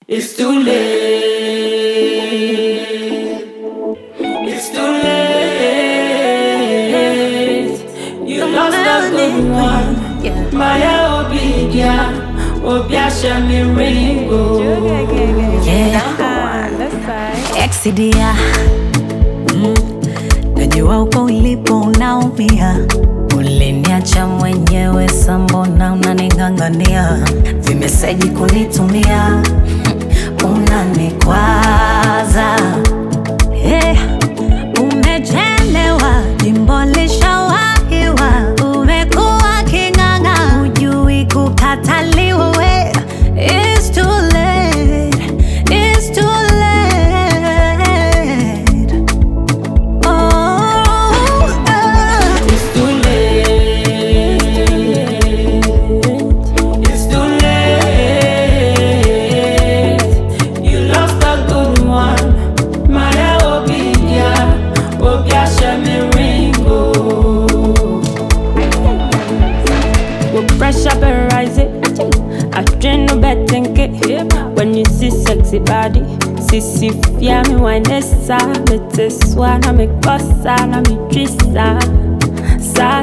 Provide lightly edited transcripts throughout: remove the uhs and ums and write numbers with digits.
It's too late. It's too late. You lost a good one. Maya Obidia, Obia Shami Ringo. Exidia. Najua uko ulipo unaumia, uliniacha mwenyewe sambona unaning'ang'ania, vimeseji kunitumia unanikwaza. Umechelewa, jimbo lishawahiwa, umekuwa king'ang'a, hujui kukataliwa we. It's too late, it's too late. Oh, It's too late. It's too late. You lost a good one. Maya Obidia, Obia Shami Ringo. With pressure been rising, I train no betting it. When you see sexy body, sissy fia me wanessa, me te swana me kosa na me trisa, sa.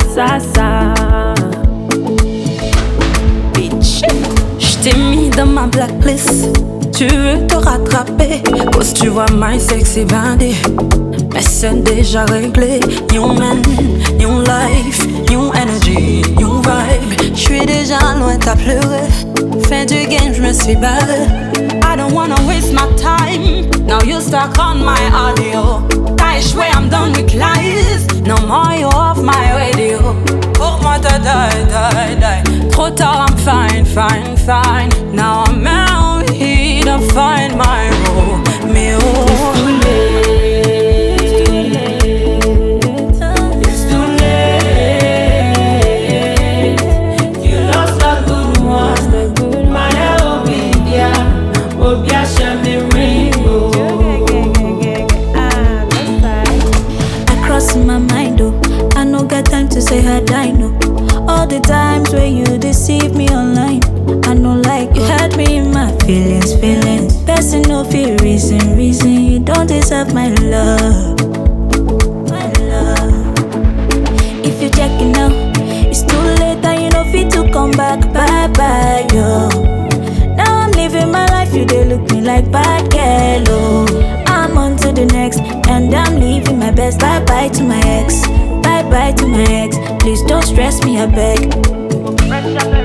bitch, je t'ai mis dans ma blacklist. Tu veux te rattraper, cause tu vois my sexy body. Mais c'est déjà réglé. New man, new life, new energy, new vibe. J'suis déjà loin, t'as pleuré. Fin du game, j'me suis barré. I don't wanna waste my time. Now you stuck on my audio. I swear I'm done with lies. No more you off my radio. Oh moi t'as die. Trop tard, I'm fine. Now I'm out here to find my role. Me oh. Too late. It's too late. You lost a good one. Maya Obidia, Obia Shami Ringo. I cross in my mind, oh. I no got time to say how I know. All the times when you deceive me online, I know like you had me in my feelings. Person no feel reason, you don't deserve my love. If you check it now, it's too late and you know fit to come back. Bye, yo. Now I'm living my life, you they look me like bad girl, oh. I'm on to the next, and I'm living my best. Bye to my ex. Bye to my ex. Please don't stress me, I beg.